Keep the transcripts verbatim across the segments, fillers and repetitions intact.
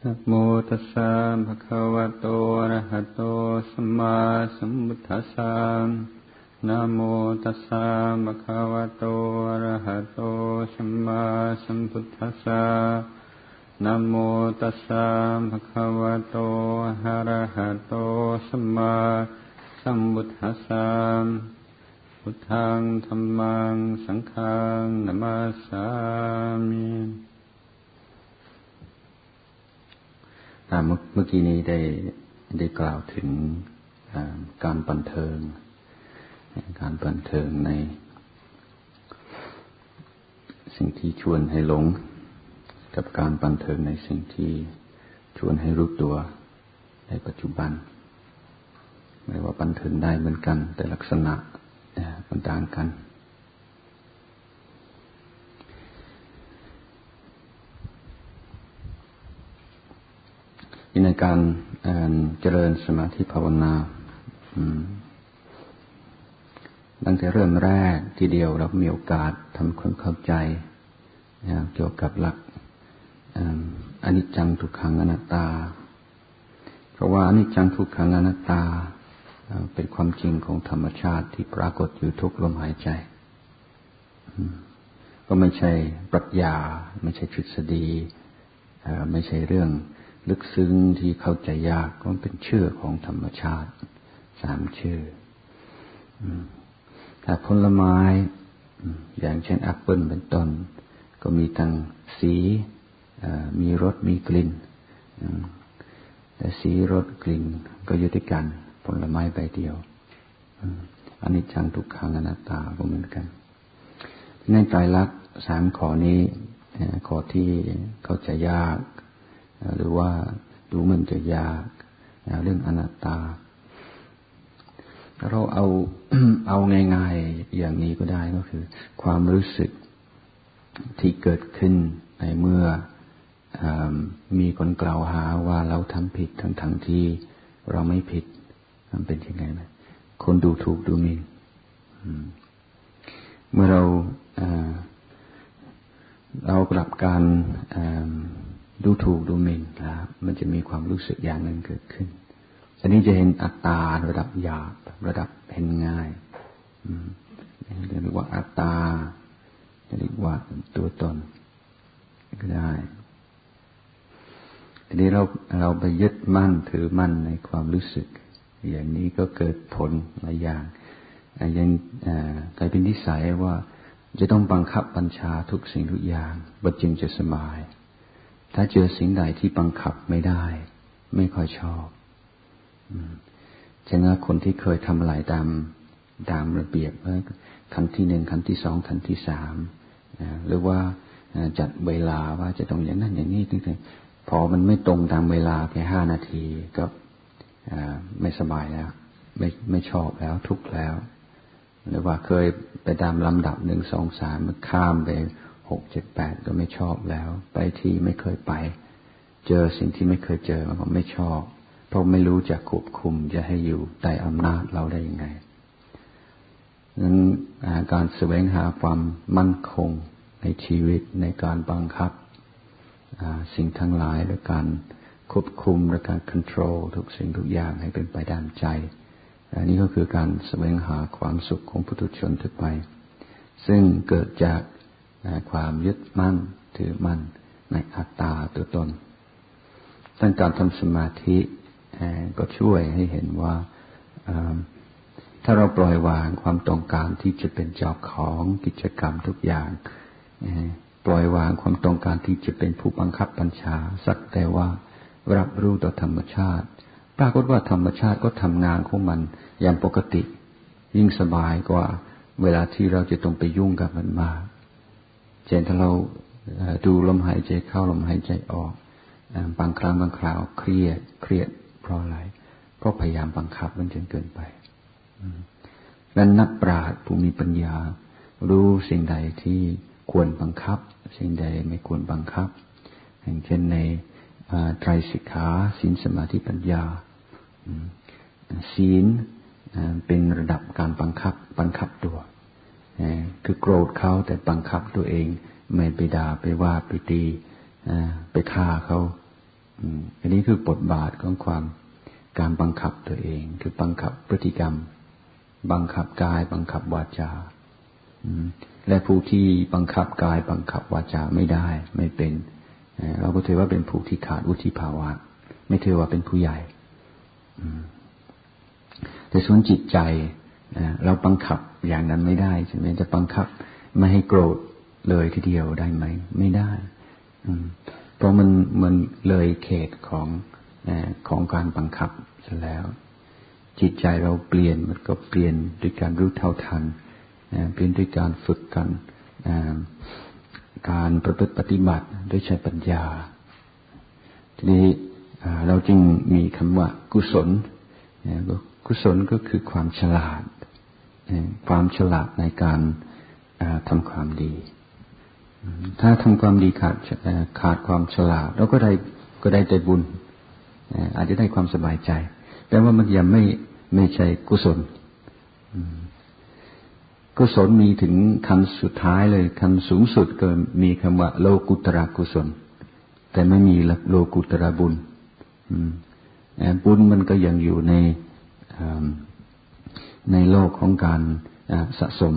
นะโมตัสสะภะคะวะโตอะระหะโตสัมมาสัมพุทธัสสะนะโมตัสสะภะคะวะโตอะระหะโตสัมมาสัมพุทธัสสะนะโมตัสสะภะคะวะโตอะระหะโตสัมมาสัมพุทธัสสะพุทธังธัมมังสังฆังนะมาสสามิเมื่อกี้นี้ได้ได้กล่าวถึงการบันเทิงการบันเทิงในสิ่งที่ชวนให้หลงกับการบันเทิงในสิ่งที่ชวนให้รู้ตัวในปัจจุบันไม่ว่าบันเทิงได้เหมือนกันแต่ลักษณะมันต่างกันในการเจริญสมาธิภาวนาตั้งแต่เริ่มแรกทีเดียวเรามีโอกาสทำความเข้าใจเกี่ยวกับหลักอนิจจังทุกขังอนัตตาเพราะว่าอนิจจังทุกขังอนัตตาเป็นความจริงของธรรมชาติที่ปรากฏอยู่ทุกลมหายใจก็ไม่ใช่ปรัชญาไม่ใช่ทฤษฎีไม่ใช่เรื่องลึกซึ้งที่เข้าใจยากก็เป็นชื่อของธรรมชาติสามชื่อแต่ผลไม้อย่างเช่นแอปเปิลเป็นต้นก็มีทั้งสีมีรสมีกลิ่นแต่สีรสกลิ่นก็อยู่ด้วยกันผลไม้ใบเดียวอนิจจังทุกขังอนัตตาก็เหมือนกันในไตรลักษณ์สามข้อนี้ข้อที่เข้าใจยากหรือว่าดูเหมือนจะยากเรื่องอนัตตาเราเอา เอาง่ายๆอย่างนี้ก็ได้ก็คือความรู้สึกที่เกิดขึ้นในเมื่อมีคนกล่าวหาว่าเราทำผิดทั้งๆที่เราไม่ผิดมันเป็นยังไงนะคนดูถูกดูหมิ่นเมื่อเราเรากลับการดูถูกดูหมิ่นนะครับมันจะมีความรู้สึกอย่างหนึ่งเกิดขึ้นอันนี้จะเห็นอัตตาระดับหยาบระดับเห็นง่ายเรียกว่าอัตตาเรียกว่าตัวตนก็ได้ทีนี้เราเราไปยึดมั่นถือมั่นในความรู้สึกอย่างนี้ก็เกิดผลหลายอย่างยังกลายเป็นนิสัยว่าจะต้องบังคับบัญชาทุกสิ่งทุกอย่างบัดจึงจะสบายถ้าเจอสิ่งใดที่บังคับไม่ได้ไม่ค่อยชอบเช่นว่าคนที่เคยทำอะไรตามตามระเบียบขั้นที่หนึ่งขั้นที่สองขั้นที่สามหรือว่าจัดเวลาว่าจะต้องอย่างนั้นอย่างนี้ถึงพอมันไม่ตรงตามเวลาแค่ห้านาทีก็ไม่สบายแล้วไม่ไม่ชอบแล้วทุกข์แล้วหรือว่าเคยไปตามลำดับหนึ่งสองสามมันข้ามไปหกเจ็ดแปดก็ไม่ชอบแล้วไปที่ไม่เคยไปเจอสิ่งที่ไม่เคยเจอมันก็ไม่ชอบเพราะไม่รู้จะควบคุมจะให้อยู่ใต้อำนาจเราได้ยังไงนั้นการแสวงหาความมั่นคงในชีวิตในการบังคับสิ่งทั้งหลายและการควบคุมและการควบคุมทุกสิ่งทุกอย่างให้เป็นไปตามใจอันนี้ก็คือการแสวงหาความสุขของปุถุชนทั่วไปซึ่งเกิดจากความยึดมั่นถือมั่นในอัตตาตัวตนดังการทำสมาธิก็ช่วยให้เห็นว่าถ้าเราปล่อยวางความต้องการที่จะเป็นเจ้าของกิจกรรมทุกอย่างปล่อยวางความต้องการที่จะเป็นผู้บังคับบัญชาสักแต่ว่ารับรู้ต่อธรรมชาติปรากฏว่าธรรมชาติก็ทำงานของมันอย่างปกติยิ่งสบายกว่าเวลาที่เราจะต้องไปยุ่งกับมันมากเช่นถ้าเราดูลมหายใจเข้าลมหายใจออกบางครั้งบางคราวเครียดเครียดเพราะอะไรเพราะพยายามบังคับมันจนเกินไปและนักปราชญ์ผู้มีปัญญารู้สิ่งใดที่ควรบังคับสิ่งใดไม่ควรบังคับอย่างเช่นในไตรสิกขาศีลสมาธิปัญญาศีลเป็นระดับการบังคับบังคับตัวคือโกรธเขาแต่บังคับตัวเองไม่ไปด่าไปว่าไปตีไปฆ่าเขาอันนี้คือบทบาทของความการบังคับตัวเองคือบังคับพฤติกรรมบังคับกายบังคับวาจาและผู้ที่บังคับกายบังคับวาจาไม่ได้ไม่เป็นเราก็ถือว่าเป็นผู้ที่ขาดวุฒิภาวะไม่ถือว่าเป็นผู้ใหญ่แต่ส่วนจิตใจเราบังคับอย่างนั้นไม่ได้ใช่ไหมจะบังคับไม่ให้โกรธเลยทีเดียวได้ไหมไม่ได้เพราะมันมันเลยเขตของของการบังคับซะแล้วจิตใจเราเปลี่ยนมันก็เปลี่ยนด้วยการรู้เท่าทันเปลี่ยนด้วยการฝึกกันการประพฤติปฏิบัติด้วยใช้ปัญญาทีนี้เราจึงมีคำว่ากุศลกุศลก็คือความฉลาดความฉลาดในการทำความดีถ้าทำความดีขาดขาดความฉลาดเราก็ได้ก็ได้แต่บุญอาจจะได้ความสบายใจแต่ว่ามันยังไม่ไม่ใช่กุศลกุศลมีถึงขั้นสุดท้ายเลยขั้นสูงสุดก็มีคำว่าโลกุตระกุศลแต่ไม่มีโลกุตระบุญบุญมันก็ยังอยู่ในในโลกของการสะสม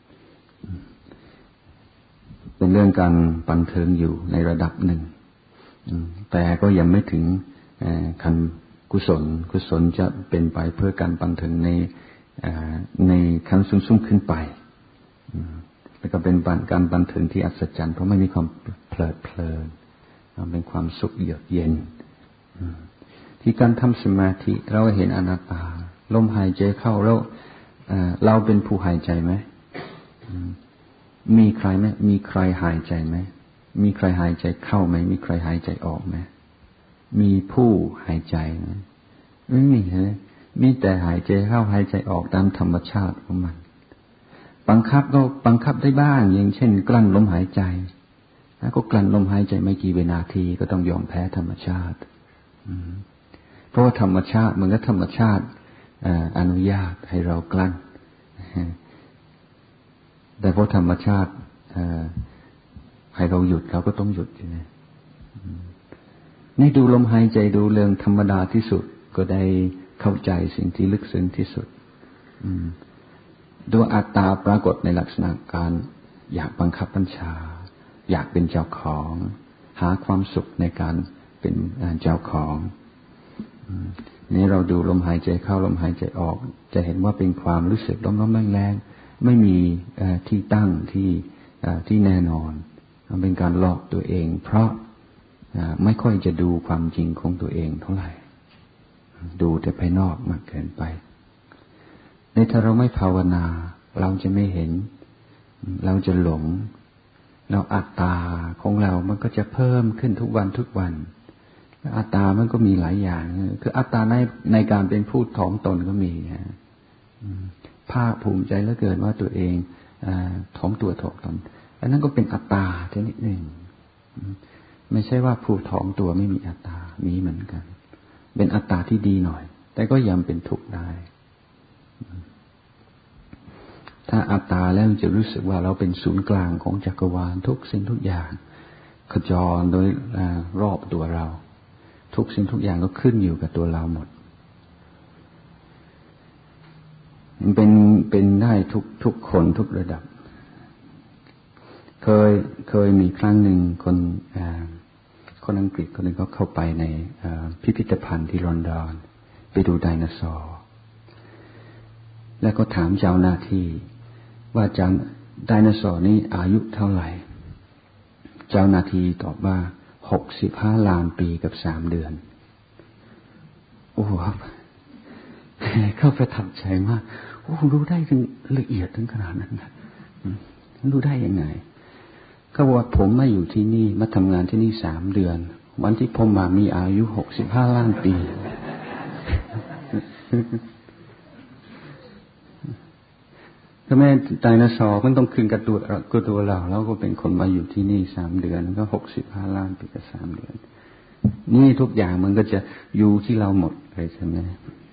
เป็นเรื่องการบันเทิงอยู่ในระดับหนึ่งแต่ก็ยังไม่ถึงขั้นกุศลกุศลจะเป็นไปเพื่อการบันเทิงในในขั้นสูงๆขึ้นไปแล้วก็เป็นการบันเทิงที่อัศจรรย์เพราะไม่มีความเพลิดเพลินเป็นความสุขเยือกเย็นที่การทำสมาธิเราเห็นอนัตตาลมหายใจเข้าแล้วเราเป็นผู้หายใจไหมมีใครไหมมีใครหายใจไหมมีใครหายใจเข้าไหมมีใครหายใจออกไหมมีผู้หายใจไหมไม่มีเลยมีแต่หายใจเข้าหายใจออกตามธรรมชาติของมันบังคับก็บังคับได้บ้างอย่างเช่นกลั้นลมหายใจแล้วก็กลั้นลมหายใจไม่กี่วินาทีก็ต้องยอมแพ้ธรรมชาติเพราะว่าธรรมชาติมันก็ธรรมชาติอนุญาตให้เรากลั้นแต่เพราะธรรมชาติให้เราหยุดเราก็ต้องหยุดใช่ไหมนี่ดูลมหายใจดูเรื่องธรรมดาที่สุดก็ได้เข้าใจสิ่งที่ลึกซึ้งที่สุดดูอัตตาปรากฏในลักษณะการอยากบังคับบัญชาอยากเป็นเจ้าของหาความสุขในการเป็นเจ้าของนี่เราดูลมหายใจเข้าลมหายใจออกจะเห็นว่าเป็นความรู้สึกล้มๆแรงๆไม่มีที่ตั้งที่ที่แน่นอนเป็นการหลอกตัวเองเพราะไม่ค่อยจะดูความจริงของตัวเองเท่าไหร่ดูแต่ภายนอกมากเกินไปในถ้าเราไม่ภาวนาเราจะไม่เห็นเราจะหลงเราอัตตาของเรามันก็จะเพิ่มขึ้นทุกวันทุกวันอัตตามันก็มีหลายอย่างคืออัตตาในในการเป็นผู้ถ่อมตนก็มีภาคภูมิใจเหลือเกินว่าตัวเองถ่อมตัวถ่อมตนอันนั้นก็เป็นอัตตาชนิดหนึ่งไม่ใช่ว่าผู้ถ่อมตัวไม่มีอัตตามีเหมือนกันเป็นอัตตาที่ดีหน่อยแต่ก็ยังเป็นทุกข์ได้ถ้าอัตตาแล้วจะรู้สึกว่าเราเป็นศูนย์กลางของจักรวาลทุกสิ่งทุกอย่างขจรโดยรอบตัวเราทุกสิ่งทุกอย่างก็ขึ้นอยู่กับตัวเราหมดมันเป็นเป็นได้ทุกทุกคนทุกระดับเคยเคยมีครั้งหนึ่งคนคนอังกฤษคนหนึ่งเขาเข้าไปในพิพิธภัณฑ์ที่ลอนดอนไปดูไดโนเสาร์แล้วก็ถามเจ้าหน้าที่ว่าจไดโนเสาร์นี้อายุเท่าไหร่เจ้าหน้าที่ตอบว่าหกสิบห้าล้านปีกับสามเดือนโอ้ครับเข้าไปทำใจมากโอ้รู้ได้ถึงละเอียดถึงขนาดนั้นนะรู้ได้ยังไงเขาบอกว่าผมมาอยู่ที่นี่มาทำงานที่นี่สามเดือนวันที่ผมมามีอายุหกสิบห้าล้านปีถ้าแม่ไดโนเสาร์มันต้องคืนกับตัวกับตัวเราแล้วก็เป็นคนมาอยู่ที่นี่สามเดือนก็หกสิบห้าล้านปีกับสามเดือนนี่ทุกอย่างมันก็จะอยู่ที่เราหมดเลยใช่ไหม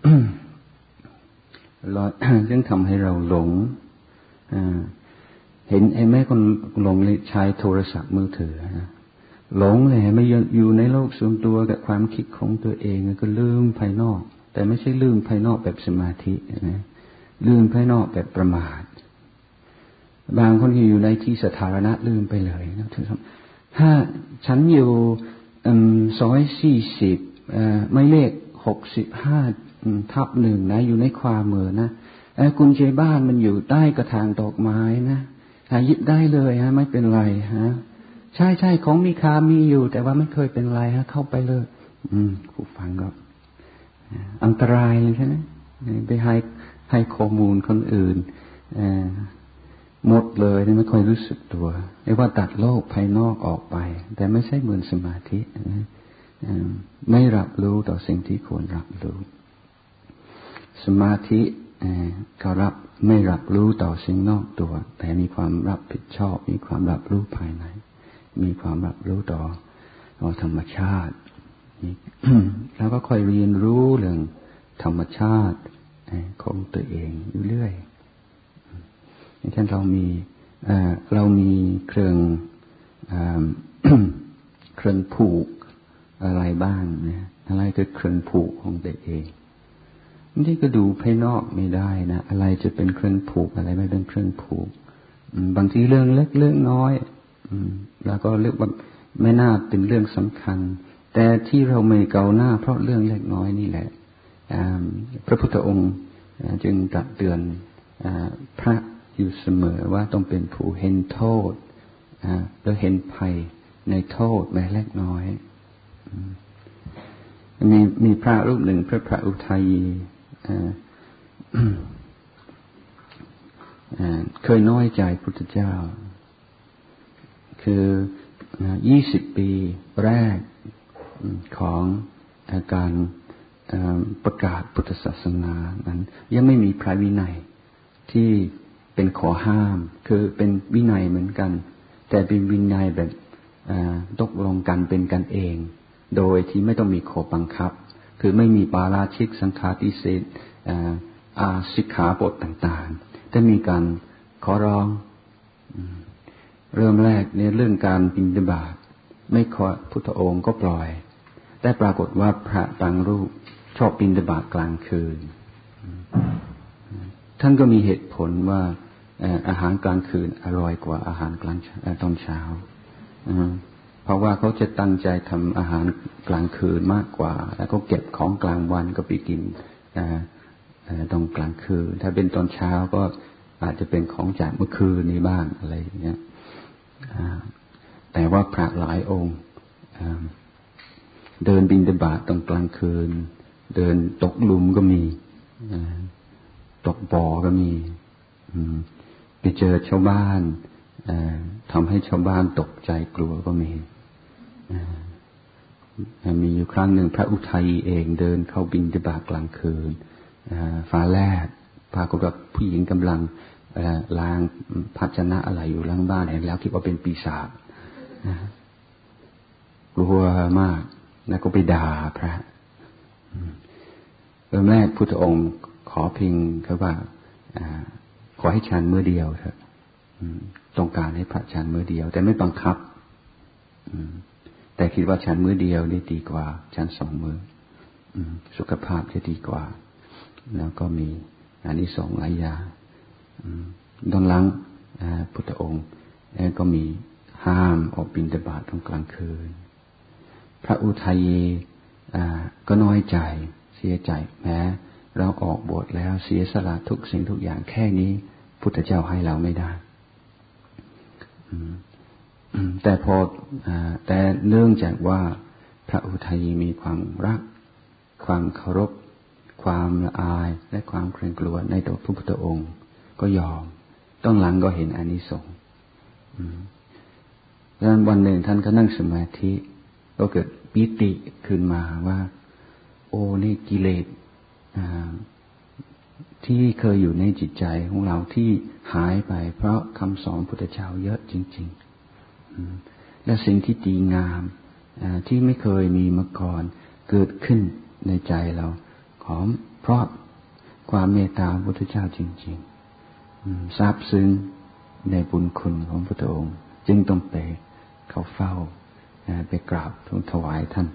เราจึงทำให้เราหลงเห็นไอ้แม่คนหลงใช้โทรศัพท์มือถือนะหลงเลยไม่อยู่ในโลกส่วนตัวกับความคิดของตัวเองก็ลืมภายนอกแต่ไม่ใช่ลืมภายนอกแบบสมาธินะลืมภายนอกแบบประมาทบางคนอยู่ในที่สาธารณะลืมไปเลยนะถ้าฉันอยู่ซอยสี่สิบไม่เลขหกสิบห้าทับหนึ่งนะอยู่ในความเมือนะกุญแจบ้านมันอยู่ใต้กระถางดอกไม้นะหยิบได้เลยฮะไม่เป็นไรฮะใช่ใช่ของมีค่ามีอยู่แต่ว่าไม่เคยเป็นไรฮะเข้าไปเลยอืมผู้ฟังก็อันตรายใช่ไหมไปให้ให้ข้อมูลคนอื่นหมดเลยไม่ค่อยรู้สึกตัวเรียกว่าตัดโลกภายนอกออกไปแต่ไม่ใช่เหมือนสมาธิไม่รับรู้ต่อสิ่งที่ควรรับรู้สมาธิก็รับไม่รับรู้ต่อสิ่งนอกตัวแต่มีความรับผิดชอบมีความรับรู้ภายในมีความรับรู้ต่อต่อธรรมชาติแล้วก็ค่อยเรียนรู้เรื่องธรรมชาติของตัวเองอยู่เรื่อยอย่างเช่นเรามีเรามีเครื่องเครื่องผูกอะไรบ้างนะอะไรคือเครื่องผูกของตัวเองนี่ก็ดูภายนอกไม่ได้นะอะไรจะเป็นเครื่องผูกอะไรไม่เป็นเครื่องผูกบางทีเรื่องเล็กเรื่องน้อยแล้วก็เรียกว่าไม่น่าเป็นเรื่องสำคัญแต่ที่เราไม่เกาหน้าเพราะเรื่องเล็กน้อยนี่แหละพระพุทธองค์จึงตรัสเตือนพระอยู่เสมอว่าต้องเป็นผู้เห็นโทษหรือเห็นภัยในโทษแม้เล็กน้อยมีมีพระรูปหนึ่งพระพระอุทัยเคยน้อยใจพุทธเจ้าคือยี่สิบปีแรกของการประกาศพุทธศาสนานั้นยังไม่มีพระวินัยที่เป็นข้อห้ามคือเป็นวินัยเหมือนกันแต่เป็นวินัยแบบตกลงกันเป็นกันเองโดยที่ไม่ต้องมีข้อบังคับคือไม่มีปาราชิกสังฆาทิเศษอาสิกขาบทต่างๆแต่มีการขอร้องเริ่มแรกในเรื่องการบิณฑบาตไม่ขอพุทธองค์ก็ปล่อยแต่ปรากฏว่าพระบางรูปชอบบิณฑบาตกลางคืนท่านก็มีเหตุผลว่าอาหารกลางคืนอร่อยกว่าอาหารกลางตอนเช้าเพราะว่าเขาจะตั้งใจทำอาหารกลางคืนมากกว่าแล้วก็เก็บของกลางวันก็ไปกินตอนกลางคืนถ้าเป็นตอนเช้าก็อาจจะเป็นของจากเมื่อคืนนี้บ้างอะไรอย่างเงี้ยแต่ว่าพระหลายองค์เดินบิณฑบาตตอนกลางคืนเดินตกหลุมก็มีตกบ่อก็มีไปเจอชาวบ้านทำให้ชาวบ้านตกใจกลัวก็มีมีอยู่ครั้งหนึ่งพระอุทัยเองเดินเข้าบิณฑบาตกลางคืนฟ้าแลบปรากฏว่าผู้หญิงกำลังล้างภาชนะอะไรอยู่หลังบ้านเห็นแล้วคิดว่าเป็นปีศาจกลัวมากแล้วก็ไปด่าพระเริ่มแรกพุทธองค์ขอเพียงแค่ว่าขอให้ฉันมื้อเดียวเถอะต้องการให้พระฉันมื้อเดียวแต่ไม่บังคับแต่คิดว่าฉันมื้อเดียวนี่ดีกว่าฉันสองมื้อสุขภาพจะดีกว่าแล้วก็มีอานิสงส์หลายอย่างตอนหลังพุทธองค์ก็มีห้ามออกบิณฑบาตตอนกลางคืนพระอุทัยก็น้อยใจเสียใจแม้เราออกบวชแล้วเสียสละทุกสิ่งทุกอย่างแค่นี้พุทธเจ้าให้เราไม่ได้แต่พอแต่เนื่องจากว่าพระอุทัยมีความรักความเคารพความละอายและความเกรงกลัวในตัวพระพุทธองค์ก็ยอมต้องหลังก็เห็นอานิสงส์ดังนั้นวันหนึ่งท่านก็นั่งสมาธิก็เกิดปิติขึ้นมาว่าโอ้นี่กิเลสที่เคยอยู่ในจิตใจของเราที่หายไปเพราะคำสอนพุทธเจ้าเยอะจริงๆและสิ่งที่ดีงามที่ไม่เคยมีมาก่อนเกิดขึ้นในใจเราขอเพราะความเมตตาพุทธเจ้าจริงๆซาบซึ้งในบุญคุณของพระองค์จึงต้องไปเข้าเฝ้าไปกราบทูลถวายท่าน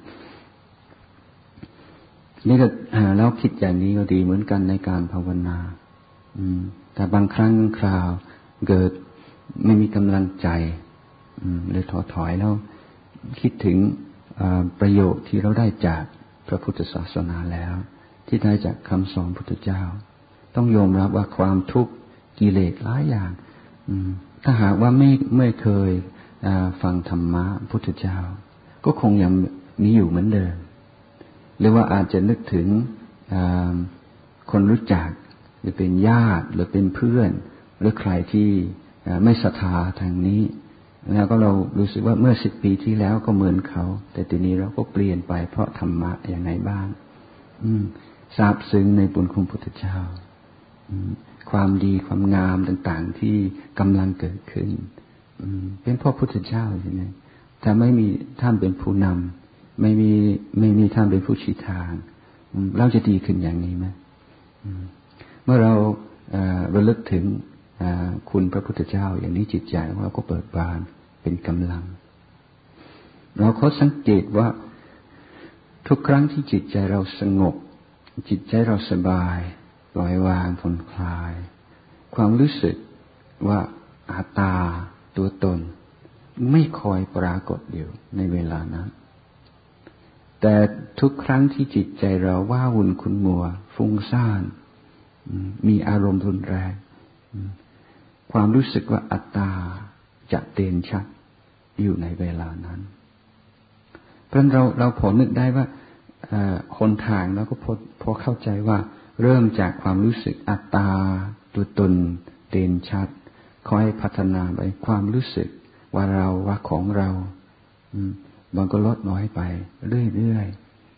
นี่ก็แล้วคิดอย่างนี้ก็ดีเหมือนกันในการภาวนาแต่บางครั้งคราวเกิดไม่มีกำลังใจเลยท้อถอยแล้วคิดถึงประโยชน์ที่เราได้จากพระพุทธศาสนาแล้วที่ได้จากคำสอนพุทธเจ้าต้องยอมรับว่าความทุกข์กิเลสหลายอย่างถ้าหากว่าไม่ไม่เคยฟังธรรมะพุทธเจ้าก็คงยังมีอยู่เหมือนเดิมหรือว่าอาจจะนึกถึงคนรู้จักหรือเป็นญาติหรือเป็นเพื่อนหรือใครที่ไม่ศรัทธาทางนี้แล้วก็เรารู้สึกว่าเมื่อสิบปีที่แล้วก็เหมือนเขาแต่ทีนี้เราก็เปลี่ยนไปเพราะธรรมะอย่างไรบ้างซาบซึ้งในบุญคุณพุทธเจ้าความดีความงามต่างๆที่กำลังเกิดขึ้นเป็นเพราะพุทธเจ้าใช่ไหมถ้าไม่มีท่านเป็นผู้นำไม่มีไม่มีท่านเป็นผู้ชี้ทางเราจะดีขึ้นอย่างนี้ไหมเมื่อเราระลึกถึงคุณพระพุทธเจ้าอย่างนี้จิตใจเราก็เปิดบานเป็นกำลังเราเขาสังเกตว่าทุกครั้งที่จิตใจเราสงบจิตใจเราสบายปล่อยวางผ่อนคลายความรู้สึกว่าอัตตาตัวตนไม่คอยปรากฏอยู่ในเวลานั้นแต่ทุกครั้งที่จิตใจเราว้าวุ่นขุ่นมัวฟุ้งซ่านมีอารมณ์รุนแรงความรู้สึกว่าอัตตาจะเด่นชัดอยู่ในเวลานั้นเพราะเราเราพอนึกได้ว่าหนทางแล้วก็พอพอเข้าใจว่าเริ่มจากความรู้สึกอัตตาตัวตนเด่นชัดค่อยพัฒนาไปความรู้สึกว่าเราว่าของเรามันก็ลดน้อยไปเรื่อย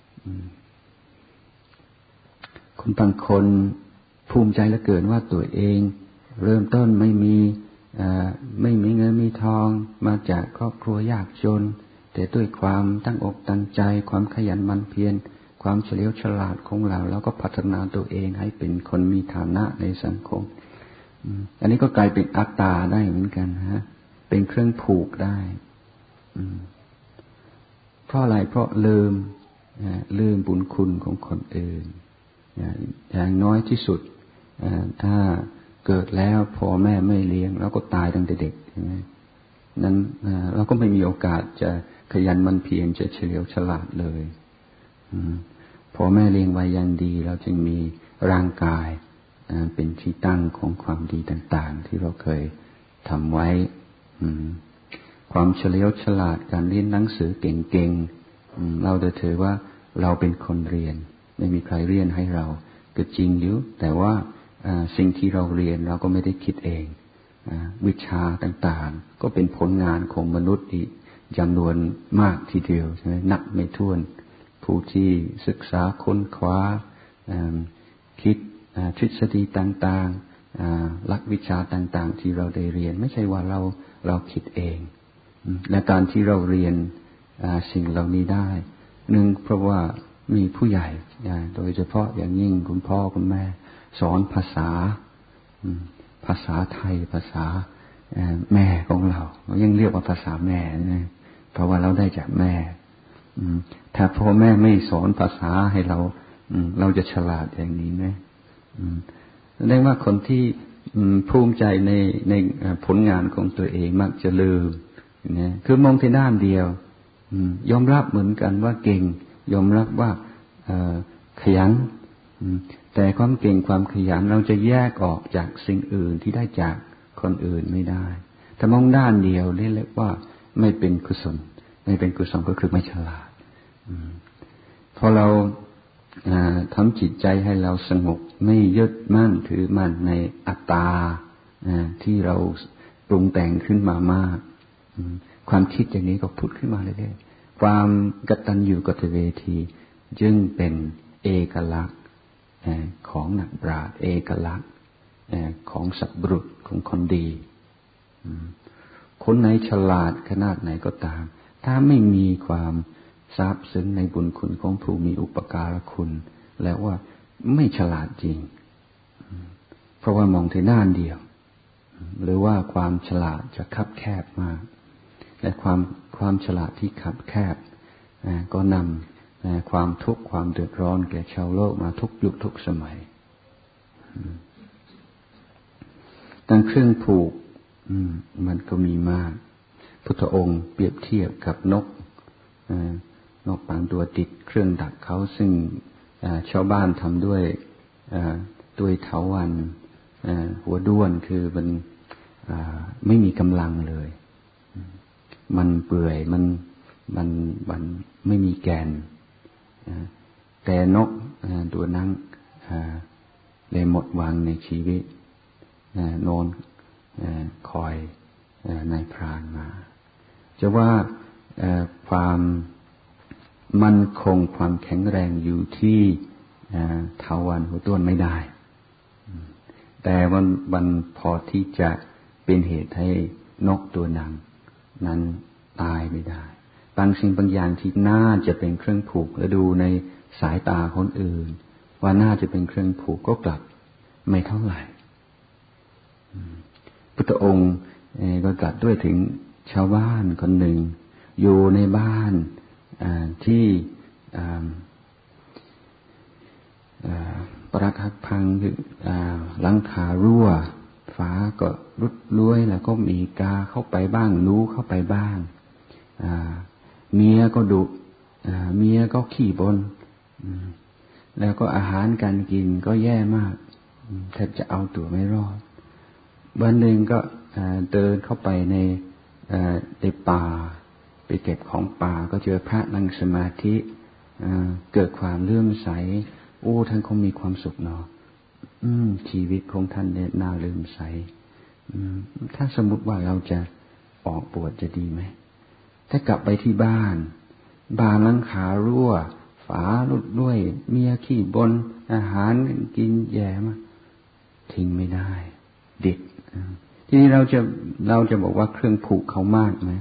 ๆคนบางคนภูมิใจเหลือเกินว่าตัวเองเริ่มต้นไม่มีไม่มีเงินมีทองมาจากครอบครัวยากจนแต่ด้วยความตั้งอกตั้งใจความขยันหมั่นเพียรความเฉลียวฉลาดของเราแล้วก็พัฒนาตัวเองให้เป็นคนมีฐานะในสังคมอันนี้ก็กลายเป็นอัตตาได้เหมือนกันฮะเป็นเครื่องผูกได้เพราะอะไรเพราะลืมลืมบุญคุณของคนอื่นอย่างน้อยที่สุดถ้าเกิดแล้วพ่อแม่ไม่เลี้ยงเราก็ตายตั้งแต่เด็กใช่ไหมนั้นเราก็ไม่มีโอกาสจะขยันหมั่นเพียรจะเฉลียวฉลาดเลยพ่อแม่เลี้ยงไว้อย่างดีเราจึงมีร่างกายเป็นที่ตั้งของความดีต่างๆที่เราเคยทำไว้ความเฉลียวฉลาดการเรียนหนังสือเก่งๆเราจะถือว่าเราเป็นคนเรียนไม่มีใครเรียนให้เราก็จริงอยู่แต่ว่าสิ่งที่เราเรียนเราก็ไม่ได้คิดเองวิชาต่างๆก็เป็นผลงานของมนุษย์อีกจำนวนมากทีเดียวใช่ไหมนับไม่ถ้วนผู้ที่ศึกษาค้นคว้าคิดทฤษฎีต่างๆหลักวิชาต่างๆที่เราได้เรียนไม่ใช่ว่าเราเราคิดเองและการที่เราเรียนสิ่งเหล่านี้ได้หนึ่งเพราะว่ามีผู้ใหญ่โดยเฉพาะอย่างยิ่งคุณพ่อคุณแม่สอนภาษาภาษาไทยภาษาแม่ของเรายังเรียกว่าภาษาแม่นะเพราะว่าเราได้จากแม่ถ้าพ่อแม่ไม่สอนภาษาให้เราเราจะฉลาดอย่างนี้ไหมแสดงว่าคนที่ภูมิใจในในผลงานของตัวเองมักจะลืมนะคือมองที่ด้านเดียวยอมรับเหมือนกันว่าเก่งยอมรับว่าขยันแต่ความเก่งความขยันเราจะแยกออกจากสิ่งอื่นที่ได้จากคนอื่นไม่ได้ถ้ามองด้านเดียวเรียกว่าไม่เป็นกุศลไม่เป็นกุศลก็คือไม่ฉลาดพอเราทำจิตใจให้เราสงบไม่ยึดมั่นถือมั่นในอัตตาที่เราปรุงแต่งขึ้นมามากความคิดอย่างนี้ก็ผุดขึ้นมาเรื่อยๆความกตัญญูกตเวทีจึงเป็นเอกลักษณ์ของนักปราชญ์เอกลักษณ์ของสัตว์บุรุษของคนดีคนไหนฉลาดขนาดไหนก็ตามถ้าไม่มีความซาบซึ้งในบุญคุณของผู้มีอุปการะคุณแล้วว่าไม่ฉลาดจริงเพราะว่ามองที่ด้านเดียวหรือว่าความฉลาดจะคับแคบมากและความความฉลาดที่ขับแคบก็นำความทุกข์ความเดือดร้อนแก่ชาวโลกมาทุกยุคทุกสมัยดังเครื่องผูกมันก็มีมากพุทธองค์เปรียบเทียบกับนกนกบางตัวติดเครื่องดักเขาซึ่งชาวบ้านทำด้วยด้วยเถาวัลย์หัวด้วนคือมันไม่มีกำลังเลยมันเปื่อยมันมันมันไม่มีแกนแต่นกตัวนั้นเลยหมดหวังในชีวิตนอนคอยนายพรานมาจะว่าความมั่นคงความแข็งแรงอยู่ที่เถาวัลย์หัวด้วนไม่ได้แต่มันมันพอที่จะเป็นเหตุให้นกตัวนั้นนั้นตายไม่ได้บางสิ่งบางอย่างที่น่าจะเป็นเครื่องผูกและดูในสายตาคนอื่นว่าน่าจะเป็นเครื่องผูกก็กลับไม่เท่าไหร่พุทธองค์ก็ตรัสด้วยถึงชาวบ้านคนหนึ่งอยู่ในบ้านที่ปรักหักพังคือหลังคารั่วฝาก็รุดล้วยแล้วก็มีกาเข้าไปบ้างหนูเข้าไปบ้างเมียก็ดุเมียก็ขี้บ่นแล้วก็อาหารการกินก็แย่มากแทบจะเอาตัวไม่รอดวันหนึ่งก็เดินเข้าไปในในป่าไปเก็บของป่าก็เจอพระนั่งสมาธิเกิดความเลื่อมใสโอ้ท่านคงมีความสุขเนาะชีวิตของท่านเนี่ยน่าเลื่อมใสถ้าสมมติว่าเราจะออกบวชจะดีไหมถ้ากลับไปที่บ้านบ้านหลังคารั่วฝาลุดด้วยเมียขี้บ่นอาหารกินแย่มากทิ้งไม่ได้เด็ดทีนี้เราจะเราจะบอกว่าเครื่องผูกเขามากไหม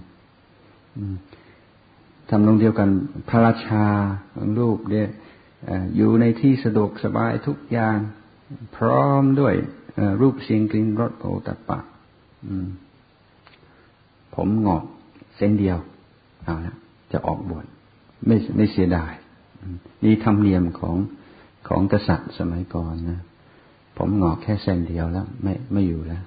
ทำนองเดียวกันพระราชาของลูกเนี่ยอยู่ในที่สะดวกสบายทุกอย่างพร้อมด้วยรูปเสียงกลิ่นรสโผฏฐัพพะผมงอกเส้นเดียวเอาละจะออกบวชไม่ไม่เสียดายนี่ธรรมเนียมของของกษัตริย์สมัยก่อนนะผมงอกแค่เส้นเดียวแล้วไม่ไม่อยู่แล้ว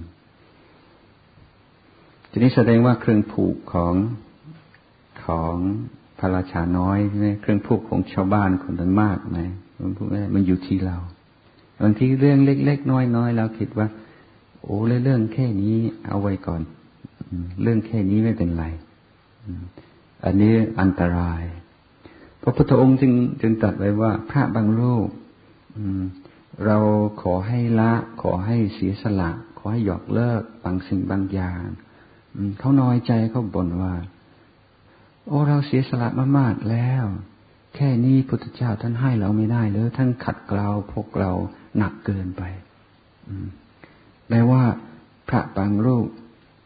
ทีนี้แสดงว่าเครื่องผูกของของพระราชาน้อยเครื่องผูกของชาวบ้านคนนั้นมากไหมมันอยู่ที่เราบางทีเรื่องเล็กๆน้อยๆเราคิดว่าโอ้เรื่องแค่นี้เอาไว้ก่อนเรื่องแค่นี้ไม่เป็นไรอันนี้อันตรายพระพุทธองค์จึงจึงตรัสไว้ว่าพระบางรูปเราขอให้ละขอให้เสียสละขอให้ยกเลิกบางสิ่งบางอย่างเขาน้อยใจเขาบ่นว่าโอ้เราเสียสละมามากแล้วแค่นี้พุทธเจ้าท่านให้เราไม่ได้เลยท่านขัดเกลาพวกเราหนักเกินไปแปลว่าพระบางรูป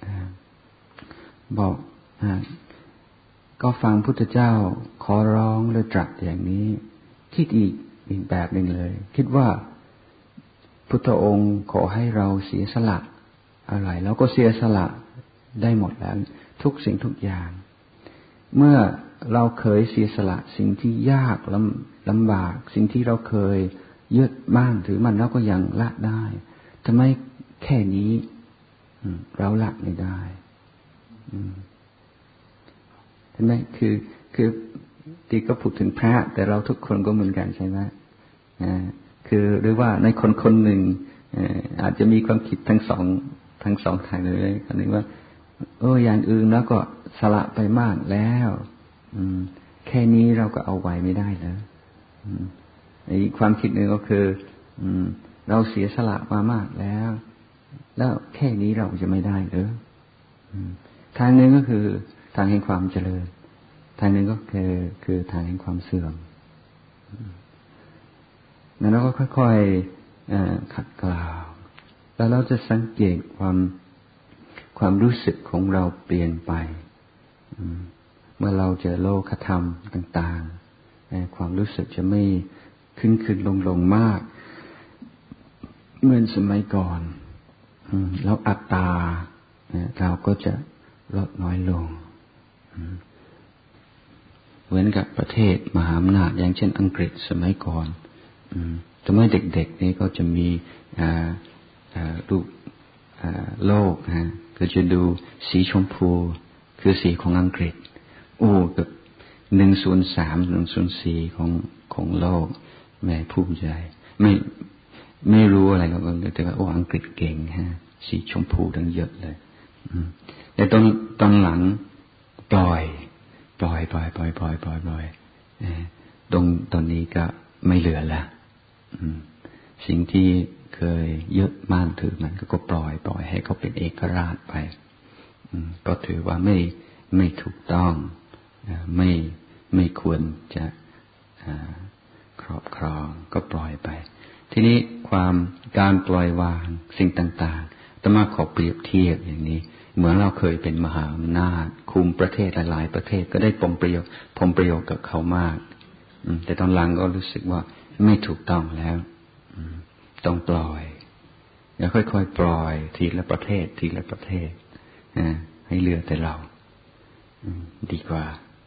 บอกก็ฟังพุทธเจ้าขอร้องและตรัสอย่างนี้คิดอีกอีกแบบหนึ่งเลยคิดว่าพุทธองค์ขอให้เราเสียสละอะไรแล้วก็เสียสละได้หมดแล้วทุกสิ่งทุกอย่างเมื่อเราเคยเสียสละสิ่งที่ยากลำลำบากสิ่งที่เราเคยยึดมั่นถือมันเราก็ยังละได้ทำไมแค่นี้เราละไม่ได้เห็นไหมคือคือที่ก็พูดถึงพระแต่เราทุกคนก็เหมือนกันใช่ไหมคือหรือว่าในคนคนหนึ่งอาจจะมีความคิดทั้งสองทั้งสองทางเลยคนนึงว่าเอออย่างอื่นแล้วก็สละไปมากแล้วแค่นี้เราก็เอาไว้ไม่ได้แล้วอีกความคิดหนึ่งก็คือเราเสียสละมามากแล้วแล้วแค่นี้เราจะไม่ได้หรือทางหนึ่งก็คือทางแห่งความเจริญทางหนึ่งก็คือคือทางแห่งความเสื่อมแล้วเราก็ค่อยๆขัดเกลาแล้วเราจะสังเกตความความรู้สึกของเราเปลี่ยนไปเมื่อเราเจอโลกธรรมต่างๆความรู้สึกจะไม่ขึ้นขึ้นลงลงมากเหมือนสมัยก่อนแล้วอัตตาเราก็จะลดน้อยลงเหมือนกับประเทศมหาอำนาจอย่างเช่นอังกฤษสมัยก่อนสมัยเด็กๆนี่ก็จะมีรูปโลกนะก็จะดูสีชมพูคือสีของอังกฤษโอ้กับหนึ่งส่วนสามหนึ่งส่วนสี่ของของโลกแม่ภูมิใจไม่ไม่รู้อะไรหรอกแต่ว่าโอ้อังกฤษเก่งฮะสีชมพูทั้งเยอะเลยแต่ตอนตอนหลังปล่อยปล่อยปล่อยปล่อยปล่อยปล่อยปล่อยตรงตอนนี้ก็ไม่เหลือละสิ่งที่เคยยึดมั่นถือมันก็ปล่อยปล่อยให้เขาเป็นเอกราชไปก็ถือว่าไม่ไม่ถูกต้องไม่ไม่ควรจะครอบครองก็ปล่อยไปทีนี้ความการปล่อยวางสิ่งต่างๆแต่มาขอเปรียบเทียบอย่างนี้เหมือนเราเคยเป็นมหาอำนาจคุมประเทศหลายๆประเทศก็ได้ผลประโยชน์ผลประโยชน์กับเขามากแต่ตอนหลังก็รู้สึกว่าไม่ถูกต้องแล้วต้องปล่อยแล้วค่อยๆปล่อยทีละประเทศทีละประเทศให้เหลือแต่เราดีกว่า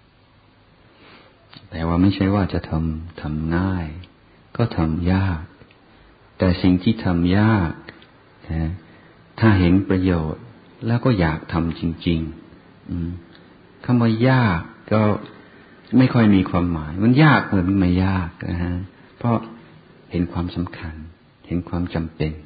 แต่ว่าไม่ใช่ว่าจะทำทำง่ายก็ทำยากแต่สิ่งที่ทำยากถ้าเห็นประโยชน์แล้วก็อยากทำจริงๆคำว่ายากก็ไม่ค่อยมีความหมายมันยากเหมือนไม่ยากนะฮะเพราะเห็นความสำคัญเห็นความจำเป็น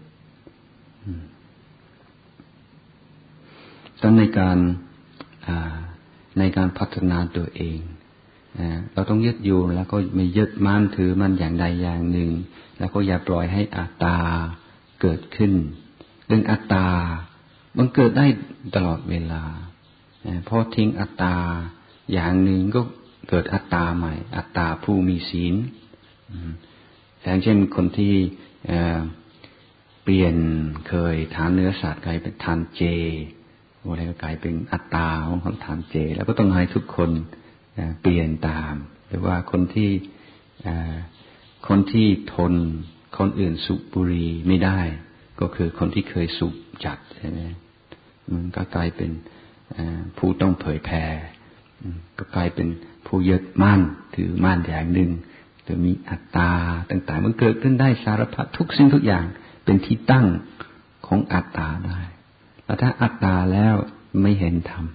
ดังในการในการพัฒนาตัวเองเราต้องยึดอยู่แล้วก็ไม่ยึดมั่นถือมันอย่างใดอย่างหนึ่งแล้วก็อย่าปล่อยให้อัตตาเกิดขึ้นเรื่องอัตตามันเกิดได้ตลอดเวลาพอทิ้งอัตตาอย่างหนึ่งก็เกิดอัตตาใหม่อัตตาผู้มีศีลอย่างเช่นคนที่เปลี่ยนเคยทานเนื้อสัตว์กลายเป็นทานเจอะไรก็กลายเป็นอัตตาของคนทานเจแล้วก็ต้องให้ทุกคนเปลี่ยนตามหรือว่าคนที่คนที่ทนคนอื่นสูบบุหรี่ไม่ได้ก็คือคนที่เคยสูบจัดใช่ไหมมันก็กลายเป็นผู้ต้องเผยแผ่ก็กลายเป็นผู้ยึดมั่นถือมั่นอย่างหนึ่งหรือมีอัตตาต่างๆมันเกิดขึ้นได้สารพัดทุกสิ่งทุกอย่างเป็นที่ตั้งของอัตตาได้แล้วถ้าอัตตาแล้วไม่เห็นธรรม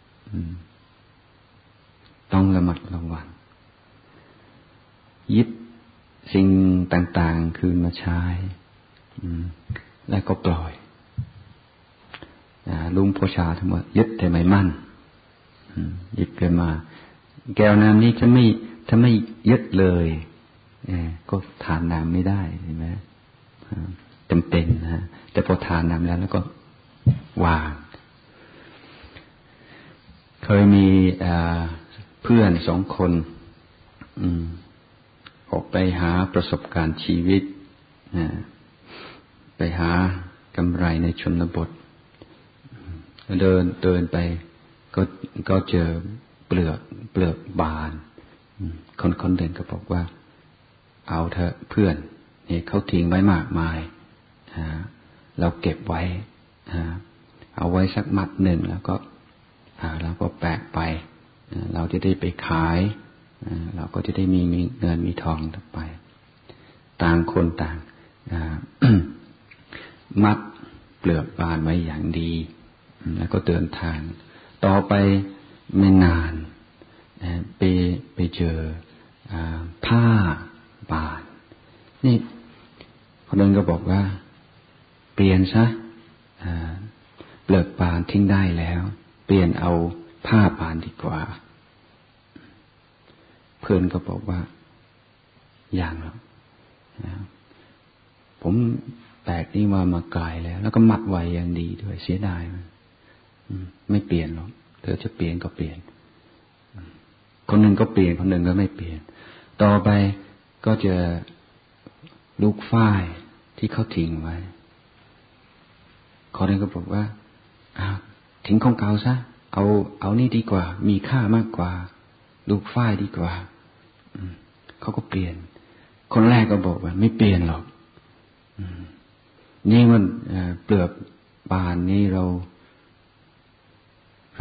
ต้องระมัดระวังยึดสิ่งต่างๆคืนมาใช้แล้วก็ปล่อยลุงโพชาทั้งหมดยึดแต่ไม่มั่นยึดเกินมาแก้วน้ำนี้ถ้าไม่ถ้าไม่ยึดเลยก็ทานน้ำไม่ได้เห็นไหมจำเป็นนะแต่พอทานน้ำแล้วแล้วก็วางเคยมีเพื่อนสองคนออกไปหาประสบการณ์ชีวิตไปหากำไรในชนบทเดินเดินไปก็ก็เจอเปลือกเปลือกบานคนคนเดินก็บอกว่าเอาเถอะเพื่อนนี่เขาทิ้งไว้มากมายเราเก็บไว้เอาไว้สักมัดหนึ่งแล้วก็เราก็แปะไปเราจะได้ไปขายเราก็จะได้มีมีเงินมีทองต่อไปต่างคนต่างมัดเปลือกบานไว้อย่างดีแล้วก็เดินทางต่อไปไม่นานไปไปเจอผ้าบานนี่คนนั้นก็บอกว่าเปลี่ยนซะเปลือกบานทิ้งได้แล้วเปลี่ยนเอาผ้าบานดีกว่าเพื่อนก็บอกว่าอย่างหรอกผมแตกนี่มามาไกลแล้วแล้วก็มัดไว้อย่างดีด้วยเสียดายมันไม่เปลี่ยนหรอกเธอจะเปลี่ยนก็เปลี่ยนคนหนึ่งก็เปลี่ยนคนหนึ่งก็ไม่เปลี่ยนต่อไปก็จะลูกฝ้ายที่เขาทิ้งไว้คนหนึ่งก็บอกว่าอ้าวทิ้งของเก่าซะเอาเอานี่ดีกว่ามีค่ามากกว่าลูกฝ้ายดีกว่าเขาก็เปลี่ยนคนแรกก็บอกว่าไม่เปลี่ยนหรอกนี่มันเปลือกบานนี่เรา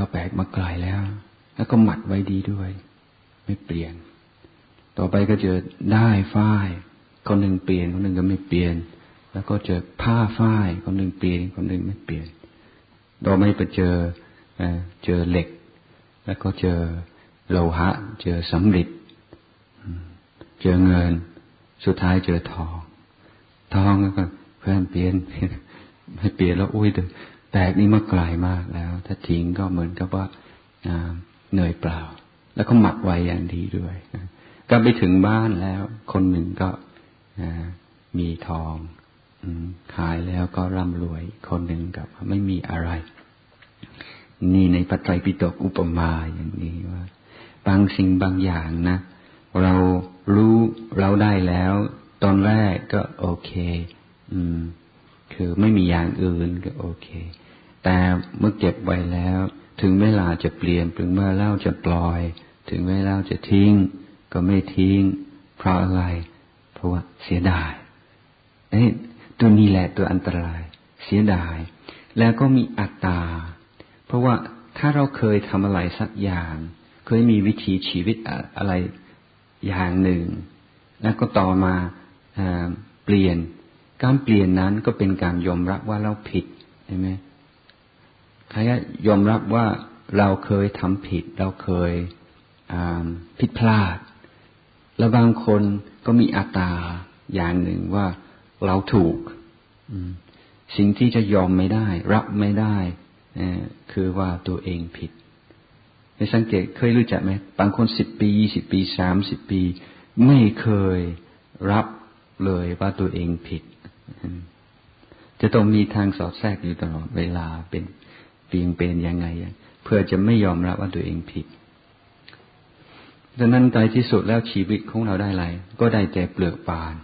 ก็แบกมาไกลแล้วแล้วก็หมัดไว้ดีด้วยไม่เปลี่ยนต่อไปก็เจอได้ฝ้ายคนหนึ่งเปลี่ยนคนหนึ่งก็ไม่เปลี่ยนแล้วก็เจอผ้าฝ้ายคนหนึ่งเปลี่ยนคนหนึ่งไม่เปลี่ยนต่อไปไปเจอเจอเหล็กแล้วก็เจอโลหะเจอสำริดเจอเงินสุดท้ายเจอทองทองแล้วก็เพื่อนเปลี่ยนไม่เปลี่ยนแล้วอุ้ยแตกนี่มาไกลมากแล้วถ้าทิ้งก็เหมือนกับว่าเหนื่อยเปล่าแล้วก็หมักไว้อย่างดีด้วยก็ไปถึงบ้านแล้วคนหนึ่งก็มีทองขายแล้วก็ร่ำรวยคนหนึ่งกับไม่มีอะไรนี่ในพระไตรปิฎกอุปมาอย่างนี้ว่าบางสิ่งบางอย่างนะเรารู้เราได้แล้วตอนแรกก็โอเคอืมคือไม่มีอย่างอื่นก็โอเคแต่เมื่อเก็บไว้แล้วถึงเวลาจะเปลี่ยนถึงเมื่อเล่าจะปล่อยถึงเวลาจะทิ้งก็ไม่ทิ้งเพราะอะไรเพราะว่าเสียดายเอ้ยตัวนี้แหละตัวอันตรายเสียดายแล้วก็มีอัตตาเพราะว่าถ้าเราเคยทำอะไรสักอย่างเคยมีวิถีชีวิตอะไรอย่างหนึ่งแล้วก็ต่อมาเปลี่ยนการเปลี่ยนนั้นก็เป็นการยอมรับว่าเราผิดใช่ไหมใครยอมรับว่าเราเคยทำผิดเราเคยผิดพลาดแล้วบางคนก็มีอัตตาอย่างหนึ่งว่าเราถูกสิ่งที่จะยอมไม่ได้รับไม่ได้คือว่าตัวเองผิดในสังเกตเคยรู้จักไหมบางคนสิบปียี่สิบปีสามสิบปีไม่เคยรับเลยว่าตัวเองผิดจะต้องมีทางสอดแทรกอยู่ตลอดเวลาเป็นเปลี่ยนเป็นยังไงเพื่อจะไม่ยอมรับว่าตัวเองผิดดังนั้นในที่สุดแล้วชีวิตของเราได้อะไรก็ได้แต่เปลือกปาน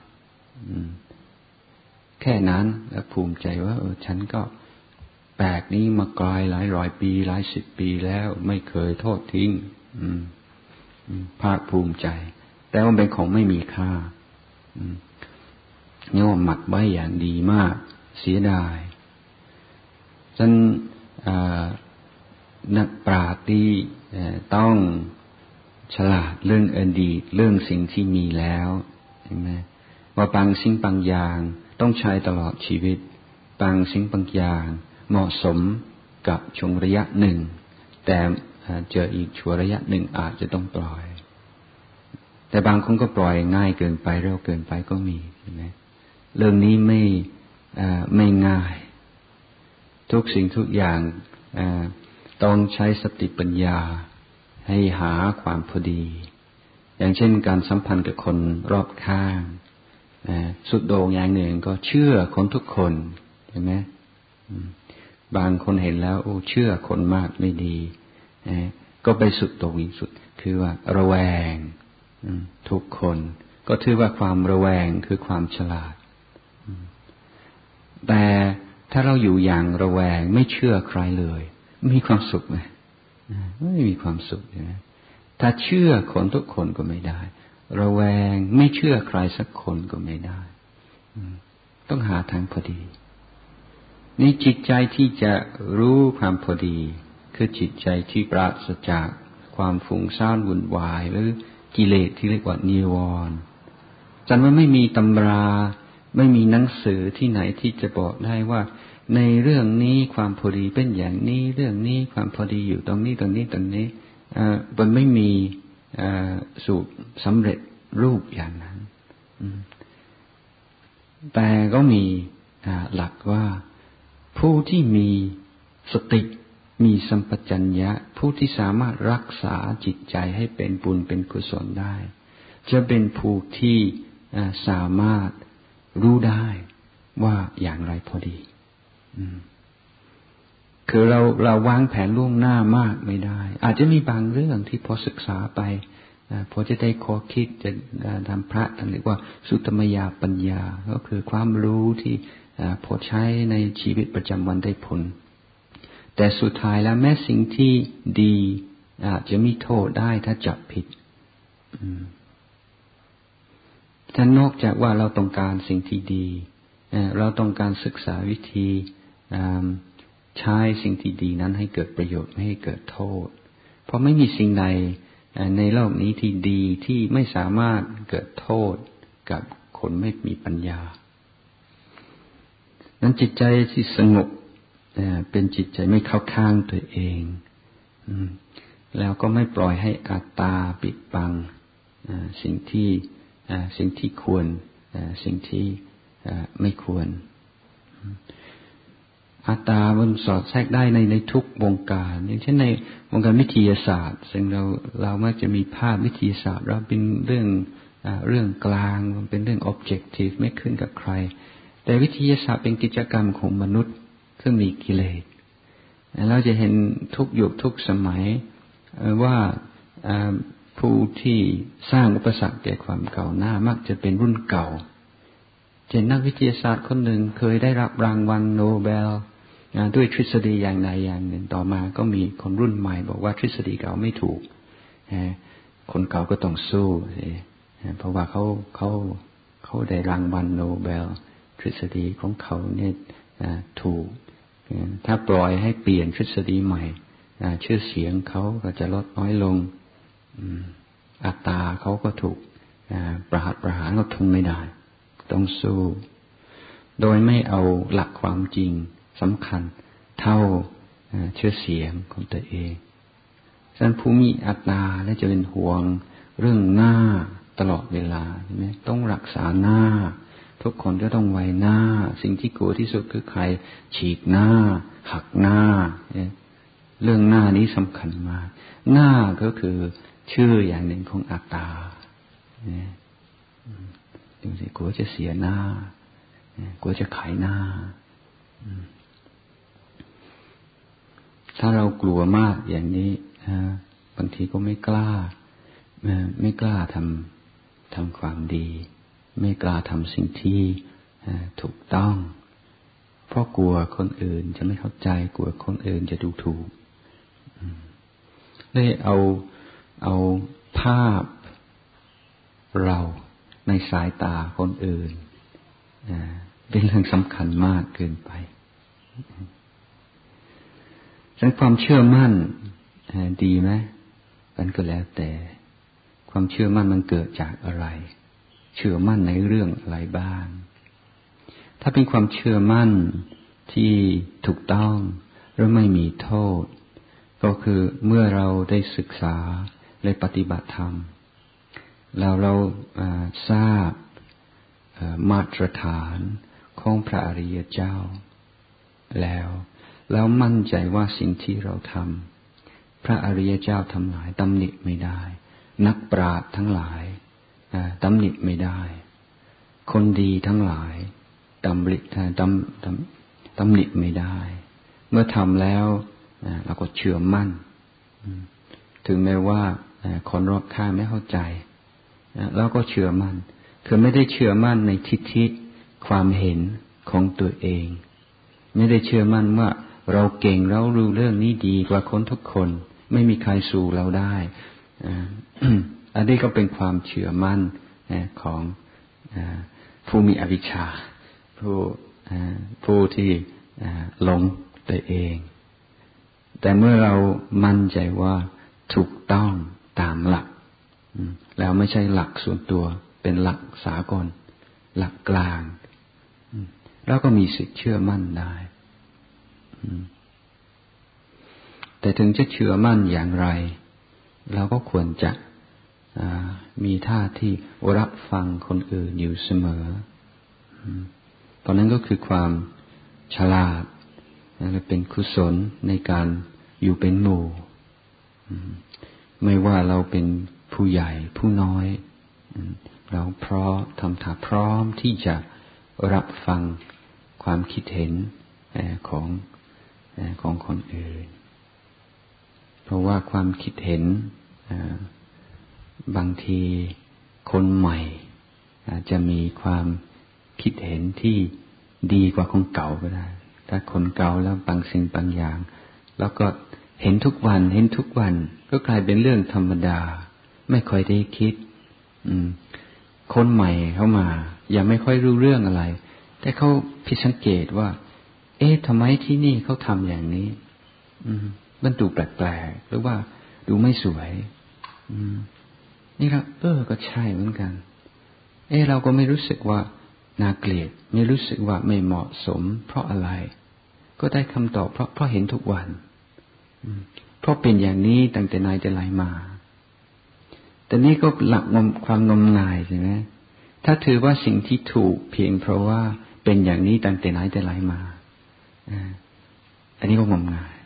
แค่นั้นแล้วภูมิใจว่าเออฉันก็แปลกนี้มาไกลหลายร้อยปีหลายสิบปีแล้วไม่เคยโทษทิ้งภาคภูมิใจแต่ว่าเป็นของไม่มีค่าเนี่ยว่าหมักไว้อย่างดีมากเสียดายฉะนั้นนักปราชญ์ที่ต้องฉลาดเรื่องอดีตเรื่องสิ่งที่มีแล้วใช่ไหมว่าบางสิ่งบางอย่างต้องใช้ตลอดชีวิตบางสิ่งบางอย่างเหมาะสมกับช่วงระยะหนึ่งแต่เจออีกช่วงระยะหนึ่งอาจจะต้องปล่อยแต่บางคนก็ปล่อยง่ายเกินไปเร็วเกินไปก็มีใช่ไหมเรื่องนี้ไม่ไม่ง่ายทุกสิ่งทุกอย่างต้องใช้สติปัญญาให้หาความพอดีอย่างเช่นการสัมพันธ์กับคนรอบข้างสุดโต่งอย่างหนึ่งก็เชื่อคนทุกคนใช่ไหมบางคนเห็นแล้วโอ้เชื่อคนมากไม่ดีก็ไปสุดโต่งอีกสุดคือว่าระแวงทุกคนก็ถือว่าความระแวงคือความฉลาดแต่ถ้าเราอยู่อย่างระแวงไม่เชื่อใครเลยมีความสุขไหมไม่มีความสุขนะถ้าเชื่อคนทุกคนก็ไม่ได้ระแวงไม่เชื่อใครสักคนก็ไม่ได้ต้องหาทางพอดีนี่จิตใจที่จะรู้ความพอดีคือจิตใจที่ปราศจากความฟุ้งซ่านวุ่นวายหรือกิเลสที่เรียกว่านิวรณ์จันว่าไม่มีตำราไม่มีหนังสือที่ไหนที่จะบอกได้ว่าในเรื่องนี้ความพอดีเป็นอย่างนี้เรื่องนี้ความพอดีอยู่ตรงนี้ตรงนี้ตรงนี้มันไม่มีสูตรสำเร็จรูปอย่างนั้นแต่ก็มีหลักว่าผู้ที่มีสติมีสัมปชัญญะผู้ที่สามารถรักษาจิตใจให้เป็นบุญเป็นกุศลได้จะเป็นผู้ที่สามารถรู้ได้ว่าอย่างไรพอดีคือเราเราวางแผนล่วงหน้ามากไม่ได้อาจจะมีบางเรื่องที่พอศึกษาไปพอจะได้ข้อคิดจะทำพระท่านเรียกว่าสุตมยปัญญาก็คือความรู้ที่พอใช้ในชีวิตประจำวันได้ผลแต่สุดท้ายแล้วแม้สิ่งที่ดีอาจจะมีโทษได้ถ้าจับผิดถ้านอกจากว่าเราต้องการสิ่งที่ดีเราต้องการศึกษาวิธีใช้สิ่งที่ดีนั้นให้เกิดประโยชน์ไม่ให้เกิดโทษเพราะไม่มีสิ่งใดในโลกนี้ที่ดีที่ไม่สามารถเกิดโทษกับคนไม่มีปัญญานั้นจิตใจที่สงบเป็นจิตใจไม่เข้าข้างตัวเองแล้วก็ไม่ปล่อยให้อัตตาปิดบังสิ่งที่สิ่งที่ควรสิ่งที่ไม่ควรอัตตามันสอดแทรกได้ในในทุกวงการอย่างเช่นในวงการวิทยาศาสตร์ซึ่งเราเรามักจะมีภาพวิทยาศาสตร์เราเป็นเรื่องเรื่องกลางมันเป็นเรื่อง objective ไม่ขึ้นกับใครแต่วิทยาศาสตร์เป็นกิจกรรมของมนุษย์ซึ่งมีกิเลสเราจะเห็นทุกยุคทุกสมัยว่าผู้ที่สร้างอุปสรรคแก่ความก้าวหน้ามักจะเป็นรุ่นเก่าเช่นนักวิทยาศาสตร์คนหนึ่งเคยได้รับรางวัลโนเบลด้วยทฤษฎีอย่างใดอย่างหนึ่งต่อมาก็มีคนรุ่นใหม่บอกว่าทฤษฎีเก่าไม่ถูกคนเก่าก็ต้องสู้เพราะว่าเขาเขาเขาได้รางวัลโนเบลทฤษฎีของเขาเนี่ยถูกถ้าปล่อยให้เปลี่ยนทฤษฎีใหม่ชื่อเสียงเขาก็จะลดน้อยลงอัตราเขาก็ถูกประหัตประหารก็ทนไม่ได้ต้องสู้โดยไม่เอาหลักความจริงสำคัญเท่าชื่อเสียงของตัวเองฉะนั้นผู้มีอัตตาและจะเป็นห่วงเรื่องหน้าตลอดเวลาใช่ไหมต้องรักษาหน้าทุกคนก็ต้องไว้หน้าสิ่งที่กลัวที่สุดคือใครฉีกหน้าหักหน้าเรื่องหน้านี้สำคัญมากหน้าก็คือชื่ออย่างหนึ่งของอัตตาดูสิกลัวจะเสียหน้ากลัวจะขายหน้าถ้าเรากลัวมากอย่างนี้บางทีก็ไม่กล้าไม่กล้าทำทำความดีไม่กล้าทำสิ่งที่ถูกต้องเพราะกลัวคนอื่นจะไม่เข้าใจกลัวคนอื่นจะดูถูกเลยเอาเอาภาพเราในสายตาคนอื่นเป็นเรื่องสำคัญมากเกินไปฉะนั้นความเชื่อมั่นดีไหมมันก็แล้วแต่ความเชื่อมั่นมันเกิดจากอะไรเชื่อมั่นในเรื่องอะไรบ้างถ้าเป็นความเชื่อมั่นที่ถูกต้องหรือไม่มีโทษก็คือเมื่อเราได้ศึกษาและปฏิบัติธรรมแล้วเราทราบมาตรฐานของพระอริยเจ้าแล้วแล้วมั่นใจว่าสิ่งที่เราทำพระอริยเจ้าทั้งหลายตำหนิไม่ได้นักปราชญ์ทั้งหลายตำหนิไม่ได้คนดีทั้งหลายตำหนิตำตำตำหนิไม่ได้เมื่อทำแล้วเราก็เชื่อมั่นถึงแม้ว่าคนรอบข้างไม่เข้าใจแล้วก็เชื่อมั่นคือไม่ได้เชื่อมั่นในทิฏฐิความเห็นของตัวเองไม่ได้เชื่อมั่นว่าเราเก่งเรารู้เรื่องนี้ดีกว่าคนทุกคนไม่มีใครสู้เราได้อันนี้ก็เป็นความเชื่อมั่นของผู้มีอวิชชาผู้ผู้ที่หลงตัวเองแต่เมื่อเรามั่นใจว่าถูกต้องตามหลักแล้วไม่ใช่หลักส่วนตัวเป็นหลักสากลหลักกลางแล้วก็มีสิทธิ์เชื่อมั่นได้แต่ถึงจะเชื่อมั่นอย่างไรเราก็ควรจะมีท่าที่รับฟังคนอื่นอยู่เสมอเพราะนั้นก็คือความฉลาดและเป็นกุศลในการอยู่เป็นหมู่ไม่ว่าเราเป็นผู้ใหญ่ผู้น้อยเราพร้อมทำท่าพร้อมที่จะรับฟังความคิดเห็นของของคนอื่นเพราะว่าความคิดเห็นบางทีคนใหม่อาจจะมีความคิดเห็นที่ดีกว่าคนเก่าก็ได้ถ้าคนเก่าแล้วบางสิ่งบางอย่างแล้วก็เห็นทุกวันเห็นทุกวันก็กลายเป็นเรื่องธรรมดาไม่ค่อยได้คิดคนใหม่เข้ามายังไม่ค่อยรู้เรื่องอะไรแต่เขาพิสังเกตว่าเอ๊ะทำไมที่นี่เขาทำอย่างนี้อืมมันดูแปลกๆหรือว่าดูไม่สวยอืมนี่ครับเออก็ใช่เหมือนกันเอ๊ะเราก็ไม่รู้สึกว่าน่าเกลียดไม่รู้สึกว่าไม่เหมาะสมเพราะอะไรก็ได้คำตอบเพราะเพราะเห็นทุกวันเพราะเป็นอย่างนี้ตั้งแต่ไหนแต่ไรมาแต่นี่ก็หลักความงมงายใช่ไหมถ้าถือว่าสิ่งที่ถูกเพียงเพราะว่าเป็นอย่างนี้ตั้งแต่ไหนแต่ไรมาอันนี้ก็งมงาย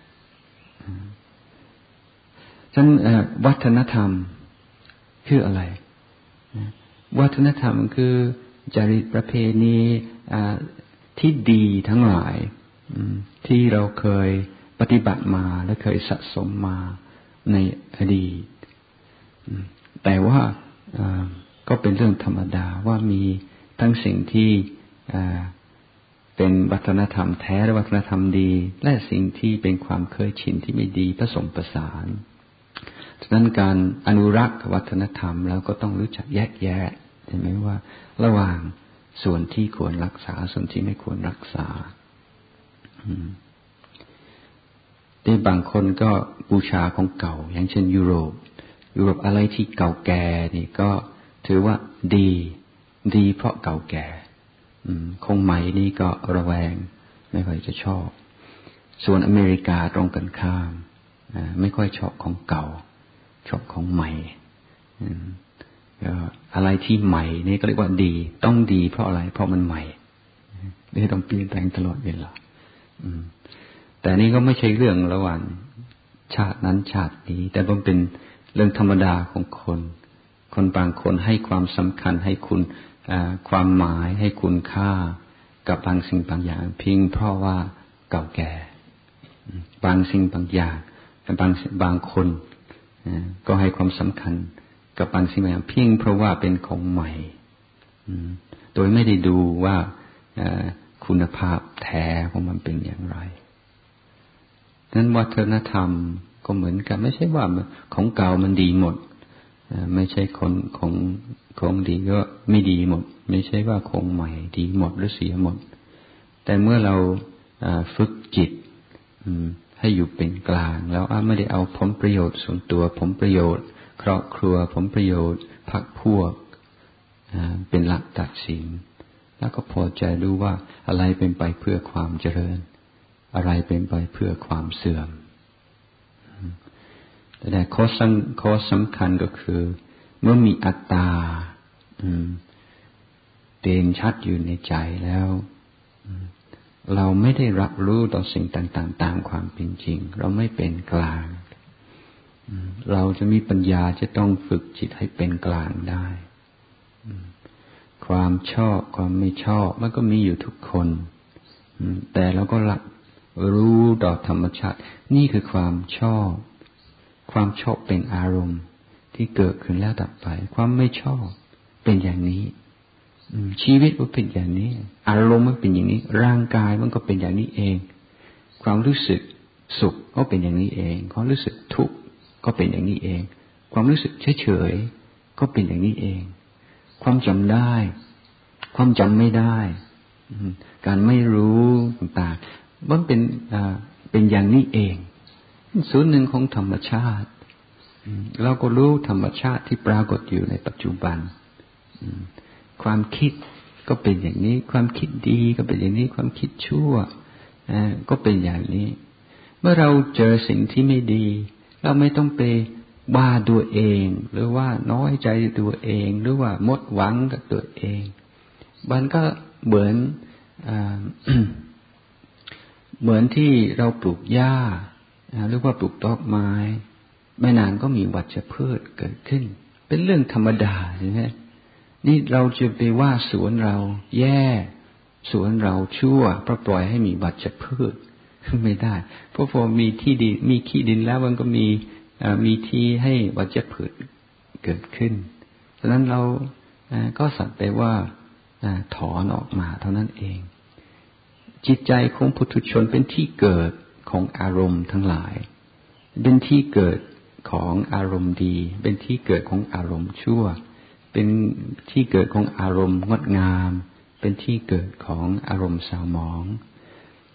ฉะนั้นวัฒนธรรมคืออะไรวัฒนธรรมคือจริตประเพณีที่ดีทั้งหลายที่เราเคยปฏิบัติมาและเคยสะสมมาในอดีตแต่ว่าก็เป็นเรื่องธรรมดาว่ามีทั้งสิ่งที่เป็นวัฒนธรรมแท้และวัฒนธรรมดีและสิ่งที่เป็นความเคยชินที่ไม่ดีผสมผสานฉะนั้นการอนุรักษ์วัฒนธรรมแล้วก็ต้องรู้จักแยกแยะใช่ไหมว่าระหว่างส่วนที่ควรรักษาส่วนที่ไม่ควรรักษาที่บางคนก็บูชาของเก่าอย่างเช่นยุโรปยุโรปอะไรที่เก่าแก่นี่ก็ถือว่าดีดีเพราะเก่าแก่คงใหม่นี่ก็ระแวงไม่ค่อยจะชอบส่วนอเมริกาตรงกันข้ามไม่ค่อยชอบของเก่าชอบของใหม่อะไรที่ใหม่นี่ก็เรียกว่าดีต้องดีเพราะอะไรเพราะมันใหม่ไม่ต้องเปลี่ยนแปลงตลอดเวลาแต่นี่ก็ไม่ใช่เรื่องระหว่างชาตินั้นชาตินี้แต่มันเป็นเรื่องธรรมดาของคนคนบางคนให้ความสำคัญให้คุณความหมายให้คุณค่ากับบางสิ่งบางอย่างเพียงเพราะว่าเก่าแก่บางสิ่งบางอย่างบางบางคนก็ให้ความสำคัญกับบางสิ่งบางอย่างเพียงเพราะว่าเป็นของใหม่โดยไม่ได้ดูว่าคุณภาพแท้ของมันเป็นอย่างไรนั้นวัฒนธรรมก็เหมือนกันไม่ใช่ว่าของเก่ามันดีหมดไม่ใช่คนของของดีก็ไม่ดีหมดไม่ใช่ว่าของใหม่ดีหมดหรือเสียหมดแต่เมื่อเราฝึกจิตให้อยู่เป็นกลางแล้วไม่ได้เอาผลประโยชน์ส่วนตัวผลประโยชน์ครอบครัวผลประโยชน์พรรคพวกเป็นหลักตัดสินแล้วก็พอใจรู้ว่าอะไรเป็นไปเพื่อความเจริญอะไรเป็นไปเพื่อความเสื่อมแต่ข้อสำข้อสำคัญก็คือเมื่อมีอัตตาเด่นชัดอยู่ในใจแล้วเราไม่ได้รับรู้ต่อสิ่งต่างๆตามความเป็นจริงเราไม่เป็นกลางเราจะมีปัญญาจะต้องฝึกจิตให้เป็นกลางได้ความชอบความไม่ชอบมันก็มีอยู่ทุกคนแต่เราก็รับรู้ต่อธรรมชาตินี่คือความชอบความชอบเป็นอารมณ์ที่เกิดขึ้นแล้วดับไปความไม่ชอบเป็นอย่างนี้ชีวิตมันเป็นอย่างนี้อารมณ์มันเป็นอย่างนี้ร่างกายมันก็เป็นอย่างนี้เองความรู้สึกสุขก็เป็นอย่างนี้เองความรู้สึกทุกข์ก็เป็นอย่างนี้เองความรู้สึกเฉยๆก็เป็นอย่างนี้เองความจำได้ความจำไม่ได้การไม่รู้ต่างๆมันเป็นเป็นอย่างนี้เองส่วนหนึ่งของธรรมชาติเราก็รู้ธรรมชาติที่ปรากฏอยู่ในปัจจุบันความคิดก็เป็นอย่างนี้ความคิดดีก็เป็นอย่างนี้ความคิดชั่วก็เป็นอย่างนี้เมื่อเราเจอสิ่งที่ไม่ดีเราไม่ต้องไปว่าตัวเองหรือว่าน้อยใจตัวเองหรือว่าหมดหวังกับตัวเองมันก็เหมือน เหมือนที่เราปลูกหญ้าหรือว่าปลูกดอกไม้ไม่นานก็มีวัชพืชเกิดขึ้นเป็นเรื่องธรรมดาใช่ไหมนี่เราจะไปว่าสวนเราแย่สวนเราชั่วเพราะปล่อยให้มีวัชพืชไม่ได้เพราะพอมีที่ดินมีขี้ดินแล้วมันก็มีมีที่ให้วัชพืชเกิดขึ้นฉะนั้นเราก็สักแต่ว่าถอนออกมาเท่านั้นเองจิตใจของปุถุชนเป็นที่เกิดของอารมณ์ทั้งหลายเป็นที่เกิดของอารมณ์ดีเป็นที่เกิดของอารมณ์ชั่วเป็นที่เกิดของอารมณ์งดงามเป็นที่เกิดของอารมณ์เศร้าหมอง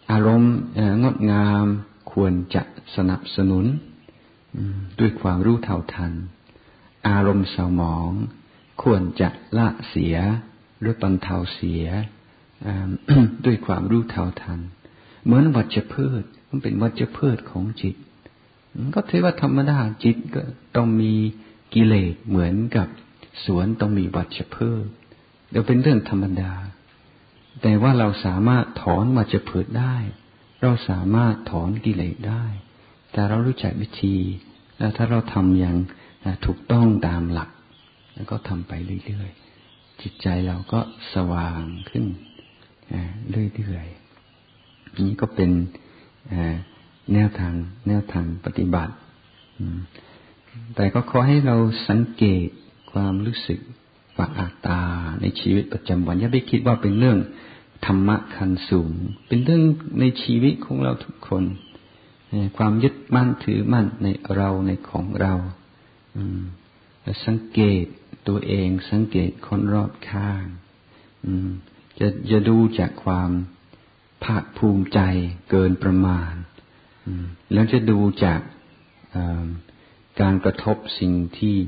อารมณ์งดงามควรจะสนับสนุนด้วยความรู้เท่าทันอารมณ์เศร้าหมองควรจะละเสียหรือบรรเทาเสีย ด้วยความรู้เท่าทันเหมือนวัชพืชมันเป็นวัชพืชของจิตก็ถือว่าธรรมดาจิตก็ต้องมีกิเลสเหมือนกับสวนต้องมีวัชพืชเดี๋ยวเป็นเรื่องธรรมดาแต่ว่าเราสามารถถอนวัชพืชได้เราสามารถถอนกิเลสได้แต่เรารู้จักวิธีและถ้าเราทำอย่างถูกต้องตามหลักแล้วก็ทำไปเรื่อยๆจิตใจเราก็สว่างขึ้นเรื่อยๆนี้ก็เป็นแนวทางแนวทางปฏิบัติแต่ก็ขอให้เราสังเกตความรู้สึกว่าอัตตาในชีวิตประจำวันอย่าไปคิดว่าเป็นเรื่องธรรมะขั้นสูงเป็นเรื่องในชีวิตของเราทุกคนความยึดมั่นถือมั่นในเราในของเราสังเกตตัวเองสังเกตคนรอบข้างจะจะดูจากความภาคภูมิใจเกินประมาณแล้วจะดูจากการกระทบสิ่งที่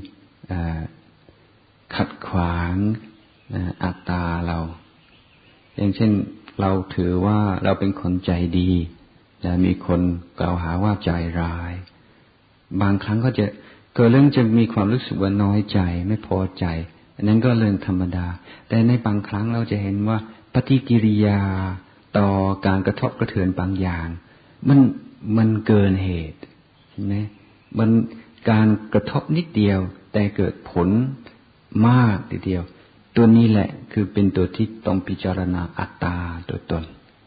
ขัดขวางอัตตาเราอย่างเช่นเราถือว่าเราเป็นคนใจดีแต่มีคนกล่าวหาว่าใจร้ายบางครั้งก็จะเกิดเรื่องจะมีความรู้สึกว่าน้อยใจไม่พอใจอันนั้นก็เรื่องธรรมดาแต่ในบางครั้งเราจะเห็นว่าปฏิกิริยาต่อการกระทบกระเทือนบางอย่างมันมันเกินเหตุใช่ไหมมันการกระทบนิดเดียวแต่เกิดผลมากทีเดียวตัวนี้แหละคือเป็นตัวที่ต้องพิจารณาอัตตาตัวตน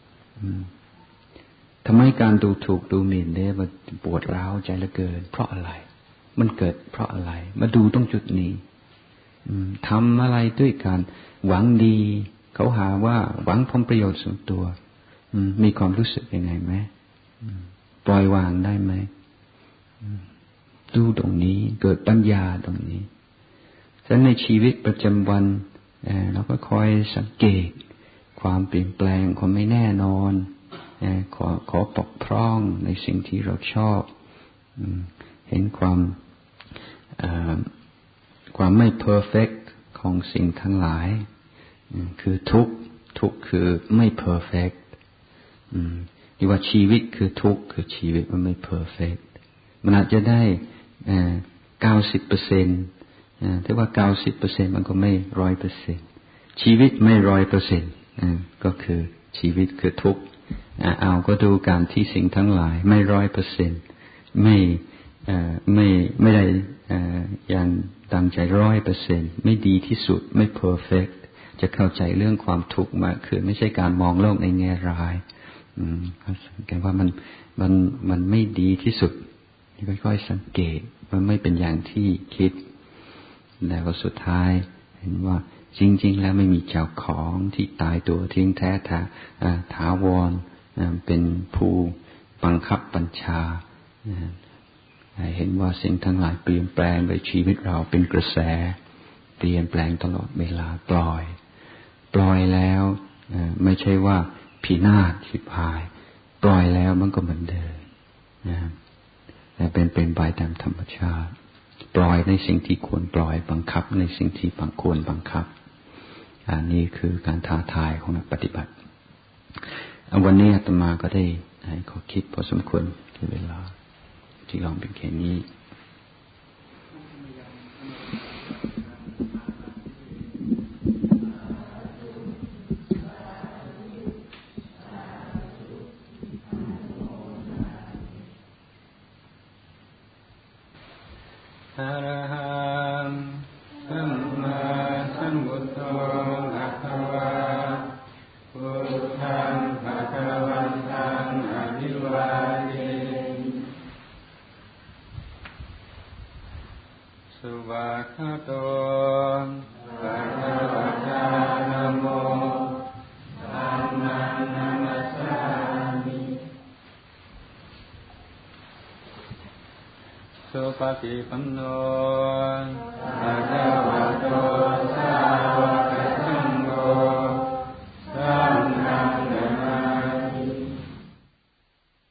ทำไมการดูถูกดูหมิ่นเนี่ยมันปวดร้าวใจเหลือเกินเพราะอะไรมันเกิดเพราะอะไรมาดูตรงจุดนี้ทำอะไรด้วยการหวังดีเขาหาว่าหวังผลประโยชน์ส่วนตัวมีความรู้สึกยังไงไหมปล่อยวางได้ไหมดูตรงนี้เกิดปัญญาตรงนี้ฉะนั้นในชีวิตประจำวันเราก็คอยสังเกตความเปลี่ยนแปลงความไม่แน่นอนขอขอปกพร่องในสิ่งที่เราชอบเห็นความความไม่เพอร์เฟกต์ของสิ่งทั้งหลายคือทุกข์ทุกข์คือไม่เพอร์เฟกต์ที่ว่าชีวิตคือทุกข์คือชีวิตมันไม่เพอร์เฟกต์มันอาจจะได้เก้าสิบเปอร์เซ็นต์ถ้าว่าเก้าสิบเปอร์เซ็นต์มันก็ไม่ร้อยเปอร์เซ็นต์ชีวิตไม่ร้อยเปอร์เซ็นต์ก็คือชีวิตคือทุกข์เอาก็ดูการที่สิ่งทั้งหลายไม่ร้อยเปอร์เซ็นต์ไม่ไม่ไม่ได้อย่างตามใจร้อยเปอร์เซ็นต์ไม่ดีที่สุดไม่เพอร์เฟกต์จะเข้าใจเรื่องความทุกข์มากขึ้นไม่ใช่การมองโลกในแง่ร้ายสังเกตว่ามันมันมันไม่ดีที่สุดค่อยๆสังเกตมันไม่เป็นอย่างที่คิดแล้วก็สุดท้ายเห็นว่าจริงๆแล้วไม่มีเจ้าของที่ตายตัวทิ้งแท้ถาถาวรเป็นผู้บังคับบัญชาเห็นว่าสิ่งทั้งหลายเปลี่ยนแปลงโดยชีวิตเราเป็นกระแสเปลี่ยนแปลงตลอดเวลาปล่อยปล่อยแล้วไม่ใช่ว่าพินาศชิบหายปล่อยแล้วมันก็เหมือนเดิมแต่เป็นเป็นไปตามธรรมชาติปล่อยในสิ่งที่ควรปล่อยบังคับในสิ่งที่บังควรบังคับอันนี้คือการท้าทายของนักปฏิบัติวันนี้อาตมาก็ได้ให้ข้อคิดพอสมควรในเวลาที่ลองเป็นแค่นี้อะระหังสัมมาสัมพุทโธอะคะวะพุทธังภะคะวันตังอะภิวาเทมิสุภะคะโตภะคะวะตานะโมธัมมังนัมมัสสามิสุปฏิปันโนภะคะวะโตสาวก